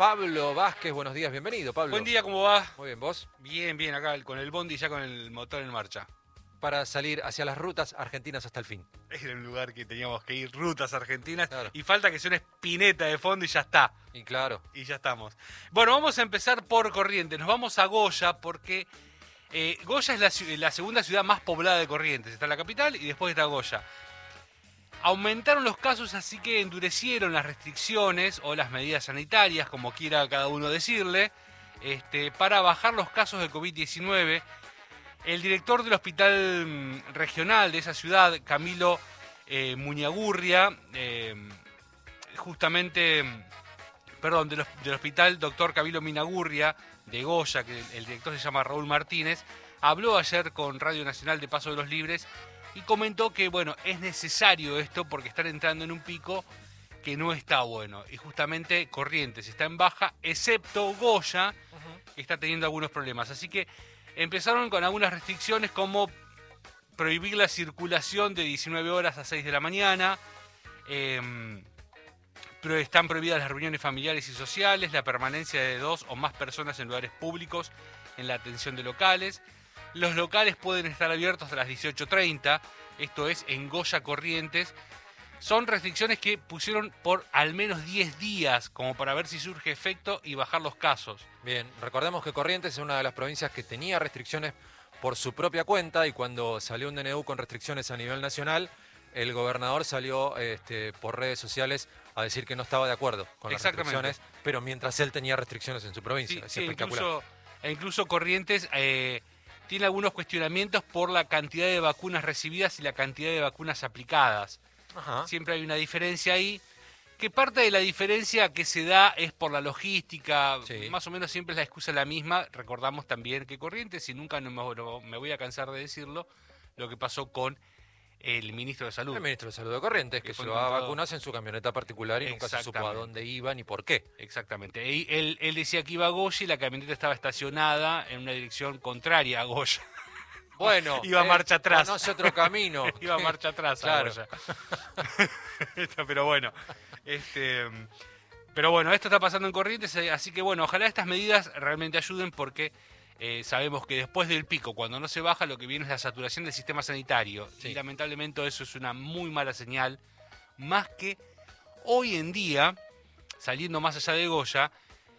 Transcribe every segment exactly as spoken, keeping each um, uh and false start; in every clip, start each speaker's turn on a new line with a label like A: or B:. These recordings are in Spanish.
A: Pablo Vázquez. Buenos días, bienvenido, Pablo.
B: Buen día, ¿cómo va?
A: Muy bien, ¿vos?
B: Bien, bien, acá con el bondi ya con el motor en marcha.
A: Para salir hacia las rutas argentinas hasta el fin.
B: Era un lugar que teníamos que ir, rutas argentinas,
A: Claro.
B: y falta que sea una espineta de fondo y ya está.
A: Y claro.
B: Y ya estamos. Bueno, vamos a empezar por Corrientes. Nos vamos a Goya porque eh, Goya es la, la segunda ciudad más poblada de Corrientes. Está la capital y después está Goya. Aumentaron los casos, así que endurecieron las restricciones o las medidas sanitarias, como quiera cada uno decirle, este, para bajar los casos de COVID diecinueve. El director del hospital regional de esa ciudad, Camilo eh, Muñagurria, eh, justamente, perdón, del, del hospital doctor Camilo Minagurria de Goya, que el, el director se llama Raúl Martínez, habló ayer con Radio Nacional de Paso de los Libres y comentó que, bueno, es necesario esto porque están entrando en un pico que no está bueno. Y justamente Corrientes está en baja, excepto Goya, que está teniendo algunos problemas. Así que empezaron con algunas restricciones como prohibir la circulación de diecinueve horas a seis de la mañana, eh, pero están prohibidas las reuniones familiares y sociales, la permanencia de dos o más personas en lugares públicos, en la atención de locales. Los locales pueden estar abiertos hasta las dieciocho treinta, esto es en Goya Corrientes. Son restricciones que pusieron por al menos diez días, como para ver si surge efecto y bajar los casos.
A: Bien, recordemos que Corrientes es una de las provincias que tenía restricciones por su propia cuenta y cuando salió un D N U con restricciones a nivel nacional, el gobernador salió este, por redes sociales a decir que no estaba de acuerdo con las restricciones, pero mientras él tenía restricciones en su provincia.
B: Sí,
A: es
B: sí,
A: espectacular.
B: Incluso, e incluso Corrientes eh, tiene algunos cuestionamientos por la cantidad de vacunas recibidas y la cantidad de vacunas aplicadas.
A: Ajá.
B: Siempre hay una diferencia ahí, que parte de la diferencia que se da es por la logística,
A: Sí.
B: Más o menos siempre es la excusa la misma. Recordamos también que Corrientes, y nunca no me, no, me voy a cansar de decirlo, lo que pasó con el ministro de Salud.
A: El ministro de Salud de Corrientes, que,
B: que fue
A: llevaba
B: encontrado...
A: vacunas en su camioneta particular y nunca se supo a dónde iba ni por qué.
B: Exactamente. Y él, él decía que iba a Goya y la camioneta estaba estacionada en una dirección contraria a Goya.
A: Bueno,
B: iba a marcha atrás.
A: Conoce otro camino.
B: Iba a marcha atrás.
A: Claro.
B: A pero bueno, este, pero bueno, esto está pasando en Corrientes, así que bueno, ojalá estas medidas realmente ayuden porque eh, sabemos que después del pico, cuando no se baja, lo que viene es la saturación del sistema sanitario. Sí. Y lamentablemente eso es una muy mala señal, más que hoy en día, saliendo más allá de Goya,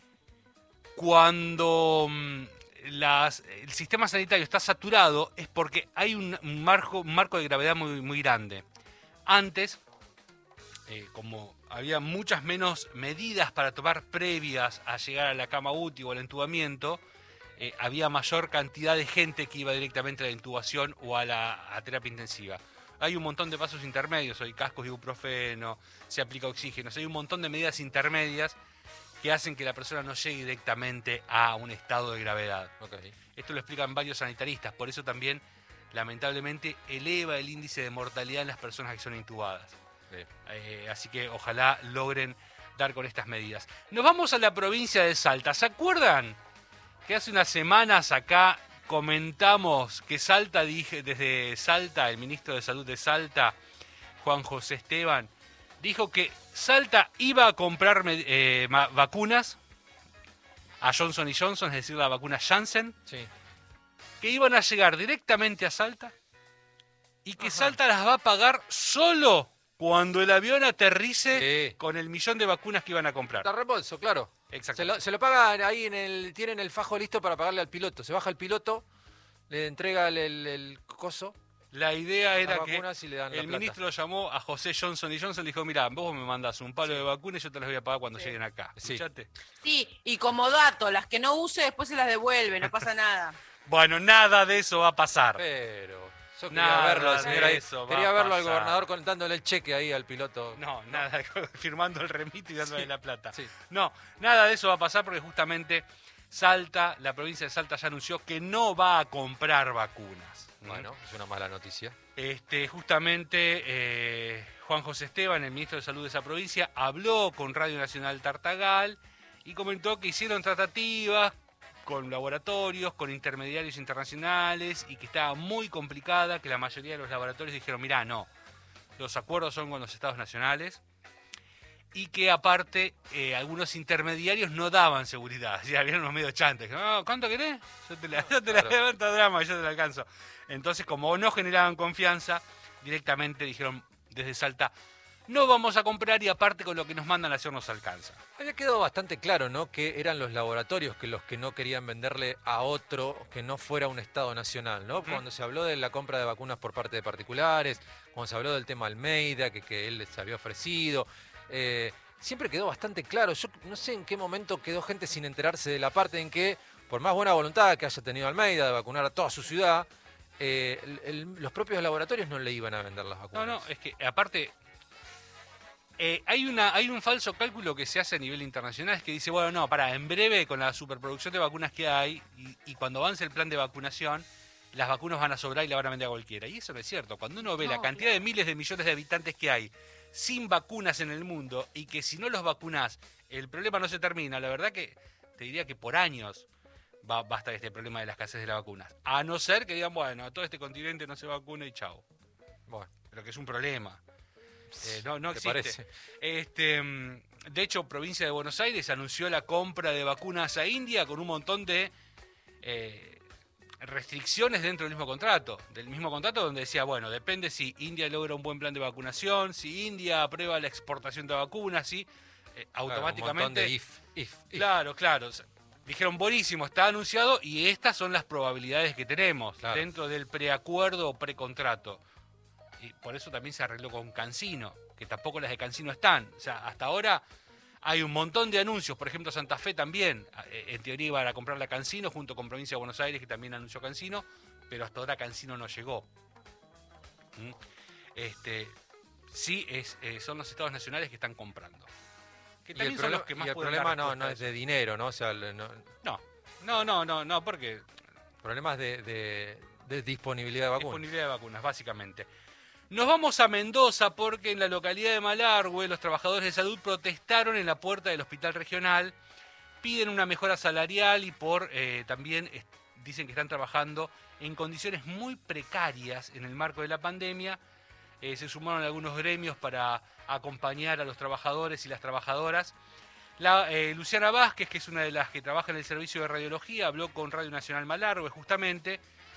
B: cuando Las, el sistema sanitario está saturado es porque hay un, un, marco, un marco de gravedad muy, muy grande. Antes, eh, como había muchas menos medidas para tomar previas a llegar a la cama U T I o al entubamiento, eh, había mayor cantidad de gente que iba directamente a la intubación o a la a terapia intensiva. Hay un montón de pasos intermedios, hay cascos de ibuprofeno, se aplica oxígeno, hay un montón de medidas intermedias que hacen que la persona no llegue directamente a un estado de gravedad.
A: Okay.
B: Esto lo explican varios sanitaristas, por eso también, lamentablemente, eleva el índice de mortalidad en las personas que son intubadas. Sí. Eh, así que ojalá logren dar con estas medidas. Nos vamos a la provincia de Salta. ¿Se acuerdan que hace unas semanas acá comentamos que Salta, dije, desde Salta, el ministro de Salud de Salta, Juan José Esteban, dijo que Salta iba a comprar eh, vacunas a Johnson y Johnson, es decir, la vacuna Janssen,
A: sí.
B: que iban a llegar directamente a Salta y que
A: Ajá.
B: Salta las va a pagar solo cuando el avión aterrice
A: sí.
B: con el millón de vacunas que iban a comprar.
A: Está reembolso, claro.
B: Exacto.
A: Se lo, se lo pagan ahí, en el tienen el fajo listo para pagarle al piloto. Se baja el piloto, le entrega el, el, el coso.
B: La idea era que
A: le dan
B: el ministro lo llamó a José Johnson y Johnson y le dijo, mira, vos me mandás un palo sí. de vacunas y yo te las voy a pagar cuando sí. lleguen acá.
A: Sí.
B: ¿Escuchaste?
C: Sí, y como dato, las que no use después se las devuelve, no pasa nada.
B: Bueno, nada de eso va a pasar.
A: Pero yo quería
B: nada
A: verlo, señora,
B: eso
A: quería verlo al gobernador contándole el cheque ahí al piloto.
B: No, nada, firmando el remito y dándole sí. la plata.
A: Sí.
B: No, nada de eso va a pasar porque justamente Salta, la provincia de Salta ya anunció que no va a comprar vacunas.
A: Bueno, es una mala noticia.
B: Este, justamente eh, Juan José Esteban, el ministro de Salud de esa provincia, habló con Radio Nacional Tartagal y comentó que hicieron tratativas con laboratorios, con intermediarios internacionales y que estaba muy complicada, que la mayoría de los laboratorios dijeron, mirá, no, los acuerdos son con los estados nacionales. y que aparte eh, algunos intermediarios no daban seguridad. O sea, había unos medio chantes. No, ¿cuánto querés? Yo te la, yo te la
A: Claro.
B: levanto drama, yo te la alcanzo. Entonces, como no generaban confianza, directamente dijeron desde Salta, no vamos a comprar y aparte con lo que nos mandan a hacer nos alcanza.
A: Había quedado bastante claro, ¿no? Que eran los laboratorios que los que no querían venderle a otro que no fuera un Estado nacional, ¿no?
B: Ujú.
A: Cuando se habló de la compra de vacunas por parte de particulares, cuando se habló del tema Almeida, que, que él les había ofrecido, eh, siempre quedó bastante claro. Yo no sé en qué momento quedó gente sin enterarse de la parte en que, por más buena voluntad que haya tenido Almeida de vacunar a toda su ciudad, eh, el- el- los propios laboratorios no le iban a vender las
B: No,
A: vacunas.
B: no, es que aparte eh, hay, una, hay un falso cálculo que se hace a nivel internacional, es que dice, bueno, no, para, en breve con la superproducción de vacunas que hay y, y cuando avance el plan de vacunación, las vacunas van a sobrar y la van a vender a cualquiera. Y eso no es cierto. Cuando uno ve
C: No,
B: la cantidad de miles de millones de habitantes que hay sin vacunas en el mundo y que si no los vacunás el problema no se termina, la verdad que te diría que por años va, va a estar este problema de la escasez de las vacunas. A no ser que digan, bueno, todo este continente no se vacuna y chao.
A: Bueno,
B: Pero que es un problema. Eh, no, no
A: ¿te
B: existe.
A: parece?
B: Este, mm, de hecho, provincia de Buenos Aires anunció la compra de vacunas a India con un montón de eh, restricciones dentro del mismo contrato. Del mismo contrato donde decía, bueno, depende si India logra un buen plan de vacunación, si India aprueba la exportación de vacunas, si eh,
A: Claro, un montón
B: automáticamente...
A: de if, if, if.
B: Claro, claro. O sea, dijeron, buenísimo, está anunciado y estas son las probabilidades que tenemos
A: Claro.
B: dentro del preacuerdo o precontrato. Y por eso también se arregló con Cancino, que tampoco las de Cancino están. O sea, hasta ahora hay un montón de anuncios. Por ejemplo, Santa Fe también, eh, en teoría iban a comprar la Cancino junto con Provincia de Buenos Aires, que también anunció Cancino, pero hasta ahora Cancino no llegó. ¿Mm? Este, sí, es, eh, son los estados nacionales que están comprando. Que
A: Y el,
B: también son
A: problema,
B: los que más
A: y el
B: pueden
A: problema
B: dar
A: no,
B: respuesta
A: no
B: a
A: es
B: eso.
A: de dinero, ¿no? O sea, el- no,
B: No, no, no, no, no, porque
A: problemas de, de, de disponibilidad de vacunas.
B: disponibilidad de vacunas, básicamente. Nos vamos a Mendoza porque en la localidad de Malargüe los trabajadores de salud protestaron en la puerta del hospital regional, piden una mejora salarial y por eh, también es- dicen que están trabajando en condiciones muy precarias en el marco de la pandemia. Eh, se sumaron algunos gremios para acompañar a los trabajadores y las trabajadoras. La, eh, Luciana Vázquez, que es una de las que trabaja en el servicio de radiología, habló con Radio Nacional Malargüe justamente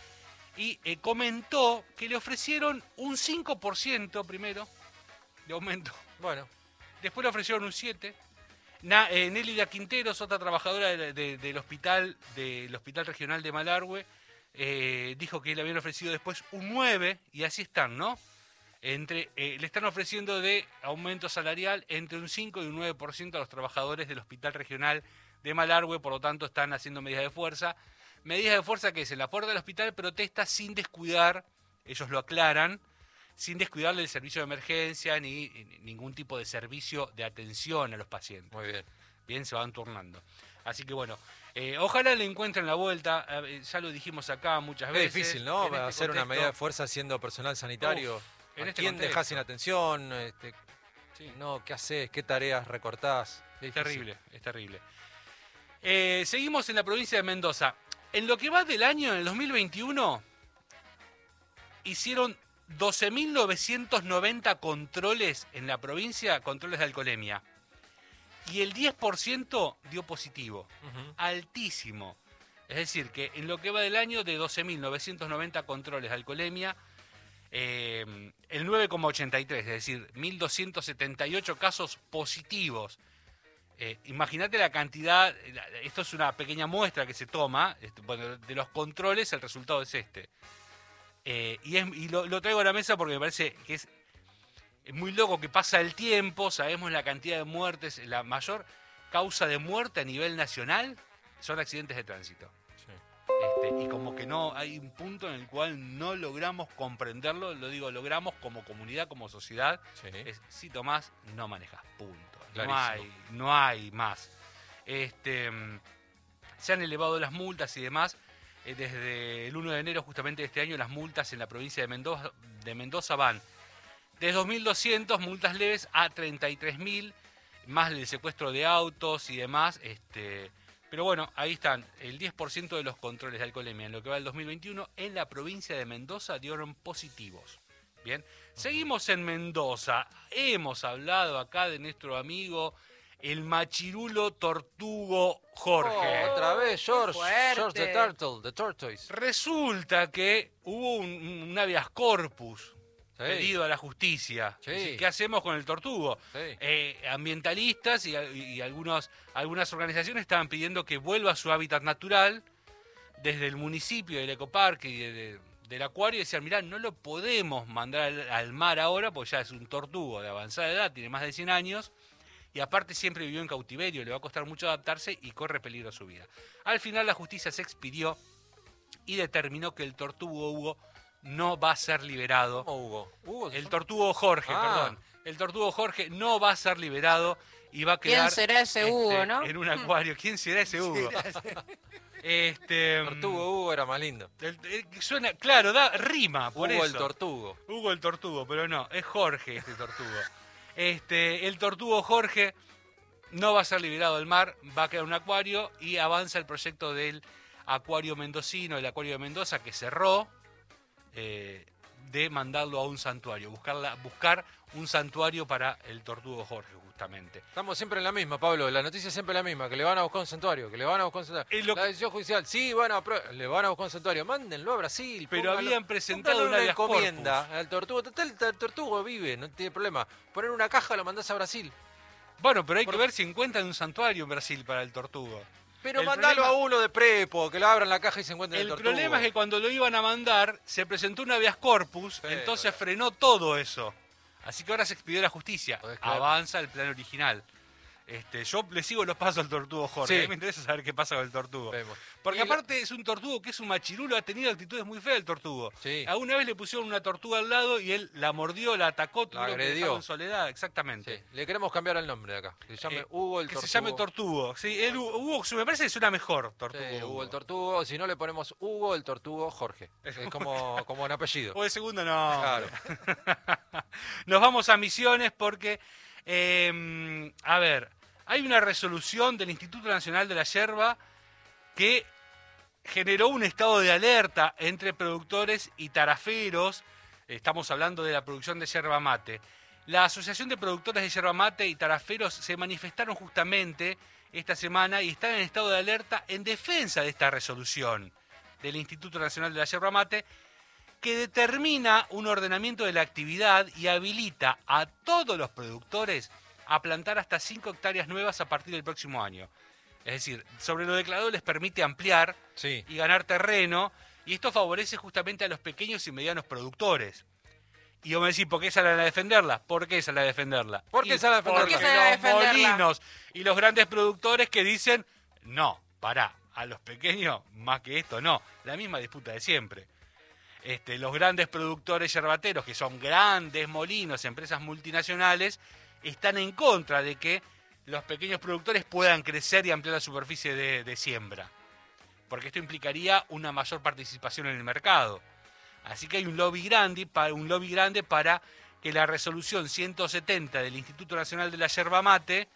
B: y eh, comentó que le ofrecieron un cinco por ciento primero de aumento,
A: Bueno,
B: después le ofrecieron un siete por ciento. Na, eh, Nélida Quinteros, otra trabajadora de- de- del hospital del hospital regional de Malargüe, eh, dijo que le habían ofrecido después un nueve por ciento y así están, ¿no? Entre, eh, le están ofreciendo de aumento salarial entre un cinco y un nueve por ciento a los trabajadores del Hospital Regional de Malargüe, por lo tanto están haciendo medidas de fuerza. Medidas de fuerza que es en la puerta del hospital protesta sin descuidar, ellos lo aclaran, sin descuidarle el servicio de emergencia ni, ni ningún tipo de servicio de atención a los pacientes.
A: muy bien.
B: Bien, se van turnando. Así que bueno, eh, ojalá le encuentren la vuelta, eh, ya lo dijimos acá muchas
A: Es
B: veces.
A: difícil, ¿no?
B: en este
A: Hacer una
B: contexto.
A: medida de fuerza siendo personal sanitario.
B: Uf, en
A: ¿A
B: este
A: quién
B: contexto.
A: dejás sin atención? Este,
B: Sí.
A: no, ¿qué haces? ¿Qué tareas recortás? Es
B: Es
A: difícil.
B: terrible, es terrible. Eh, seguimos en la provincia de Mendoza. En lo que va del año, en el dos mil veintiuno, hicieron doce mil novecientos noventa controles en la provincia, controles de alcoholemia. Y el diez por ciento dio positivo.
A: Ujú.
B: Altísimo. Es decir, que en lo que va del año, de doce mil novecientos noventa controles de alcoholemia, eh, el nueve coma ochenta y tres, es decir, mil doscientos setenta y ocho casos positivos. Eh, Imagínate la cantidad, la- esto es una pequeña muestra que se toma, este, bueno, de los controles el resultado es este. Eh, y es- y lo, lo traigo a la mesa porque me parece que es, es muy loco que pasa el tiempo, sabemos la cantidad de muertes, la mayor causa de muerte a nivel nacional son accidentes de tránsito.
A: Sí.
B: Este, y como que no hay un punto en el cual no logramos comprenderlo, lo digo, logramos como comunidad, como sociedad,
A: Sí.
B: es si tomás, no manejas, punto. No
A: Clarísimo.
B: hay, no hay más. Este, mm, se han elevado las multas y demás. Eh, desde el uno de enero justamente de este año las multas en la provincia de Mendoza, de Mendoza van de dos mil doscientos multas leves a treinta y tres mil, más el secuestro de autos y demás. Este, pero bueno, ahí están, el diez por ciento de los controles de alcoholemia en lo que va del dos mil veintiuno en la provincia de Mendoza dieron positivos. Bien, seguimos en Mendoza. Hemos hablado acá de nuestro amigo el machirulo tortugo Jorge.
A: Oh, otra vez, George.
C: fuerte.
A: George the Turtle, the Tortoise.
B: Resulta que hubo un, un habeas corpus
A: Sí.
B: pedido a la justicia.
A: Sí.
B: Es decir, ¿qué hacemos con el tortugo?
A: Sí.
B: Eh, ambientalistas y, y algunos, algunas organizaciones estaban pidiendo que vuelva a su hábitat natural desde el municipio del ecoparque y de, de, del acuario. Y decían, mirá, no lo podemos mandar al, al mar ahora porque ya es un tortugo de avanzada edad, tiene más de cien años. Y aparte siempre vivió en cautiverio, le va a costar mucho adaptarse y corre peligro su vida. Al final la justicia se expidió y determinó que el tortugo Hugo no va a ser liberado.
A: ¿Cómo Hugo? Hugo
B: El tortugo Jorge,
A: Ah.
B: perdón. El tortugo Jorge no va a ser liberado y va a quedar
C: ¿Quién será ese
B: este,
C: Hugo, no?
B: en un acuario. ¿Quién será ese Hugo? Este,
A: El Tortugo Hugo era más lindo.
B: el- el- suena, claro, da rima por
A: Hugo
B: eso.
A: el Tortugo.
B: Hugo el tortugo, pero no, es Jorge este tortugo. Este, el tortugo Jorge no va a ser liberado del mar, va a quedar en un acuario y avanza el proyecto del acuario mendocino, el acuario de Mendoza, que cerró, eh, de mandarlo a un santuario, buscarla, buscar un santuario para el tortugo Jorge, justamente.
A: Estamos siempre en la misma, Pablo. La noticia es siempre la misma, que le van a buscar un santuario, que le van a buscar un santuario.
B: Es lo-
A: La decisión judicial, sí, bueno, pero le van a buscar un santuario. Mándenlo a Brasil.
B: Pero
A: póngalo-
B: habían presentado
A: póngalo
B: un
A: una
B: habeas corpus.
A: encomienda al tortugo. Total, el tortugo vive, no tiene problema. Poner una caja, lo mandás a Brasil.
B: Bueno, pero hay
A: Por-
B: que ver si encuentran un santuario en Brasil para el tortugo.
A: Pero
B: El
A: mandalo
B: problema-
A: a uno de prepo, que lo abran la caja y se encuentren el,
B: El
A: tortugo.
B: problema es que cuando lo iban a mandar, se presentó un habeas corpus,
A: Sí,
B: entonces
A: bueno.
B: frenó todo eso. Así que ahora se expidió la justicia.
A: Podés creer.
B: Avanza el plan original. Este, yo le sigo los pasos al tortugo Jorge.
A: Sí.
B: A mí me interesa saber qué pasa con el tortugo.
A: Vemos.
B: Porque
A: Y la-
B: aparte es un tortugo que es un machirulo, ha tenido actitudes muy feas el tortugo.
A: Sí.
B: Alguna vez le pusieron una tortuga al lado y él la mordió, la atacó, tuvieron que
A: agredió.
B: dejarlo en soledad, exactamente.
A: Sí, le queremos cambiar el nombre de acá. Que se llame
B: Eh,
A: Hugo el
B: que
A: Tortugo.
B: se llame Tortugo. Sí, él, Hugo, me parece que suena mejor,
A: Sí,
B: Tortugo.
A: Hugo el Tortugo. Si no, le ponemos Hugo el Tortugo Jorge. Es como, como un apellido.
B: O de segundo no.
A: Claro.
B: Nos vamos a Misiones porque, eh, a ver, hay una resolución del Instituto Nacional de la Yerba que generó un estado de alerta entre productores y taraferos. Estamos hablando de la producción de yerba mate. La Asociación de Productores de Yerba Mate y Taraferos se manifestaron justamente esta semana y están en estado de alerta en defensa de esta resolución del Instituto Nacional de la Yerba Mate, que determina un ordenamiento de la actividad y habilita a todos los productores a plantar hasta cinco hectáreas nuevas a partir del próximo año. Es decir, sobre lo declarado les permite ampliar
A: Sí.
B: y ganar terreno, y esto favorece justamente a los pequeños y medianos productores. Y vos me decís, ¿por qué salen a defenderla? ¿Por qué salen a defenderla?
A: ¿Por qué
B: Y
A: salen a defenderla?
B: Porque
C: ¿Por qué salen a
B: los
C: defenderla?
B: molinos y los grandes productores que dicen, no, pará, a los pequeños más que esto, no. La misma disputa de siempre. Este, los grandes productores yerbateros, que son grandes molinos, empresas multinacionales, están en contra de que los pequeños productores puedan crecer y ampliar la superficie de, de siembra. Porque esto implicaría una mayor participación en el mercado. Así que hay un lobby grande, para, un lobby grande para que la resolución ciento setenta del Instituto Nacional de la Yerba Mate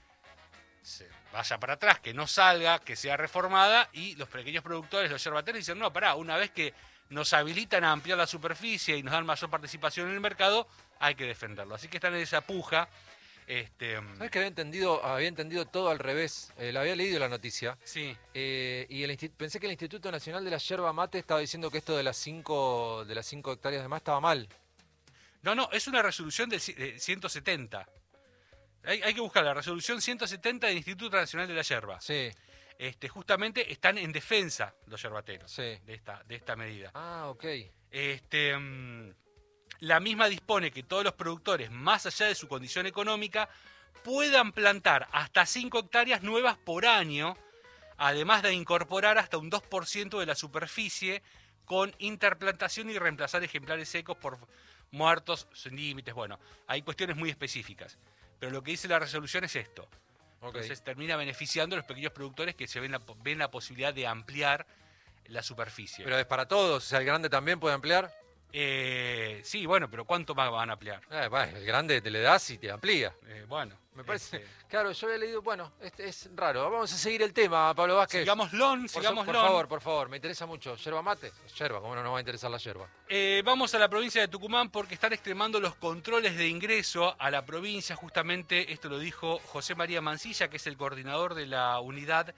B: se vaya para atrás, que no salga, que sea reformada, y los pequeños productores, los yerbateros, dicen, no, pará, una vez que nos habilitan a ampliar la superficie y nos dan mayor participación en el mercado, hay que defenderlo. Así que están en esa puja. Este,
A: ¿Sabes que había entendido, había entendido todo al revés? Eh, la había leído la noticia.
B: sí,
A: Eh, y el insti- pensé que el Instituto Nacional de la Yerba Mate estaba diciendo que esto de las cinco de las cinco hectáreas de más estaba mal.
B: no, no, es una resolución del ci- de ciento setenta. Hay, hay que buscar la resolución ciento setenta del Instituto Nacional de la Yerba.
A: Sí,
B: Este, justamente están en defensa los yerbateros
A: sí.
B: de esta, de esta medida.
A: Ah, ok.
B: Este, mm, la misma dispone que todos los productores, más allá de su condición económica, puedan plantar hasta cinco hectáreas nuevas por año, además de incorporar hasta un dos por ciento de la superficie con interplantación y reemplazar ejemplares secos por muertos sin límites. Bueno, hay cuestiones muy específicas. Pero lo que dice la resolución es esto.
A: Ok.
B: Entonces termina beneficiando a los pequeños productores que se ven la, ven la posibilidad de ampliar la superficie.
A: Pero es para todos, o sea, el grande también puede ampliar.
B: Eh, sí, bueno, pero ¿cuánto más van a ampliar?
A: Eh, bueno, el grande te le das y te amplía.
B: Eh, bueno,
A: Me parece.
B: este,
A: Claro, yo había leído. Bueno, este es raro. Vamos a seguir el tema, Pablo Vázquez.
B: sigámoslo,
A: Por,
B: sigámoslo.
A: por favor, por favor, me interesa mucho. ¿Yerba mate? Yerba, ¿cómo no nos va a interesar la yerba?
B: Eh, vamos a la provincia de Tucumán porque están extremando los controles de ingreso a la provincia. Justamente esto lo dijo José María Mancilla, que es el coordinador de la unidad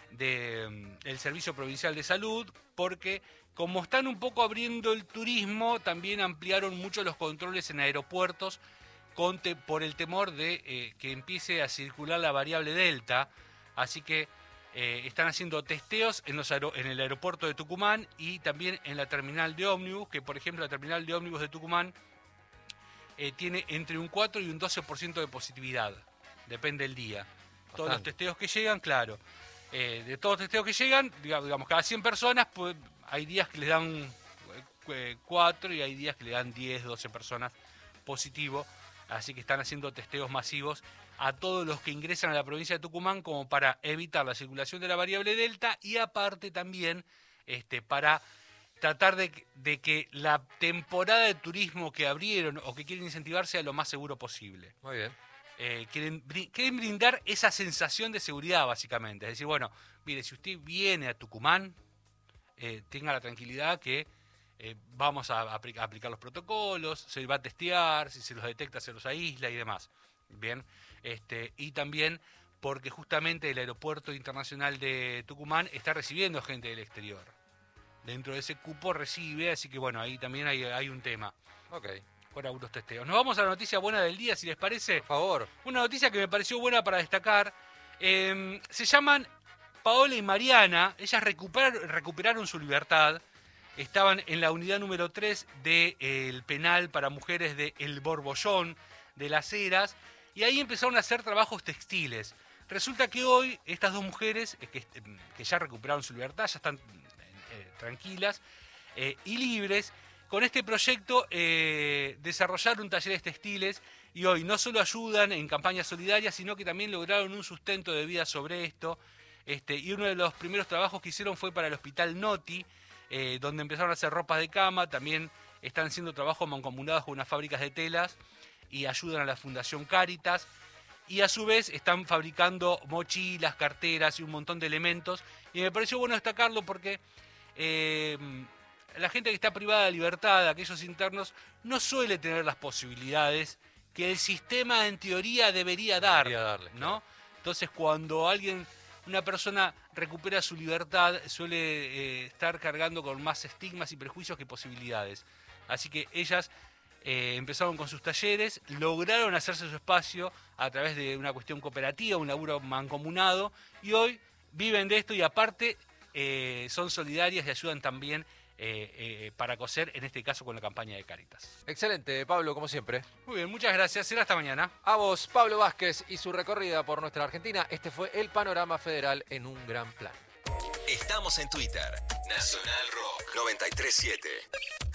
B: del Servicio Provincial de Salud, porque como están un poco abriendo el turismo, también ampliaron mucho los controles en aeropuertos con te, por el temor de eh, que empiece a circular la variable Delta. Así que eh, están haciendo testeos en, los aer en el aeropuerto de Tucumán y también en la terminal de ómnibus, que por ejemplo la terminal de ómnibus de Tucumán eh, tiene entre un cuatro y un doce por ciento de positividad. Depende del día. Bastante. Todos los testeos que llegan, claro. Eh, de todos los testeos que llegan, digamos, cada cien personas, pues, hay días que le dan cuatro y hay días que le dan diez, doce personas positivo. Así que están haciendo testeos masivos a todos los que ingresan a la provincia de Tucumán como para evitar la circulación de la variable Delta y aparte también este, para tratar de, de que la temporada de turismo que abrieron o que quieren incentivar sea lo más seguro posible.
A: Muy bien.
B: Eh, quieren, quieren brindar esa sensación de seguridad básicamente. Es decir, bueno, mire, si usted viene a Tucumán, eh, tenga la tranquilidad que Eh, vamos a, a aplicar los protocolos, se va a testear, si se los detecta se los aísla y demás. Bien, este, y también porque justamente el aeropuerto internacional de Tucumán está recibiendo gente del exterior. Dentro de ese cupo recibe, así que bueno, ahí también hay, hay un tema.
A: Ok.
B: Por algunos testeos. Nos vamos a la noticia buena del día, si les parece.
A: Por favor.
B: Una noticia que me pareció buena para destacar. Eh, se llaman Paola y Mariana. Ellas recuperar, recuperaron su libertad. Estaban en la unidad número tres del eh, penal para mujeres de El Borbollón, de Las Heras, y ahí empezaron a hacer trabajos textiles. Resulta que hoy estas dos mujeres, eh, que, que ya recuperaron su libertad, ya están eh, tranquilas eh, y libres, con este proyecto eh, desarrollaron talleres textiles y hoy no solo ayudan en campañas solidarias, sino que también lograron un sustento de vida sobre esto. Este, y uno de los primeros trabajos que hicieron fue para el Hospital Noti, Eh, donde empezaron a hacer ropas de cama, también están haciendo trabajos mancomunados con unas fábricas de telas y ayudan a la Fundación Cáritas y a su vez están fabricando mochilas, carteras y un montón de elementos y me pareció bueno destacarlo porque eh, la gente que está privada de libertad, aquellos internos, no suele tener las posibilidades que el sistema en teoría debería dar,
A: Debería darle,
B: ¿no? Entonces cuando alguien... Una persona recupera su libertad, suele eh, estar cargando con más estigmas y prejuicios que posibilidades. Así que ellas eh, empezaron con sus talleres, lograron hacerse su espacio a través de una cuestión cooperativa, un laburo mancomunado, y hoy viven de esto y aparte eh, son solidarias y ayudan también eh, eh, para coser, en este caso con la campaña de Cáritas.
A: Excelente, Pablo, como siempre.
B: Muy bien, muchas gracias. Será hasta mañana.
A: A vos, Pablo Vázquez y su recorrida por nuestra Argentina. Este fue el panorama federal en un gran plan.
D: Estamos en Twitter. Nacional Rock noventa y tres punto siete.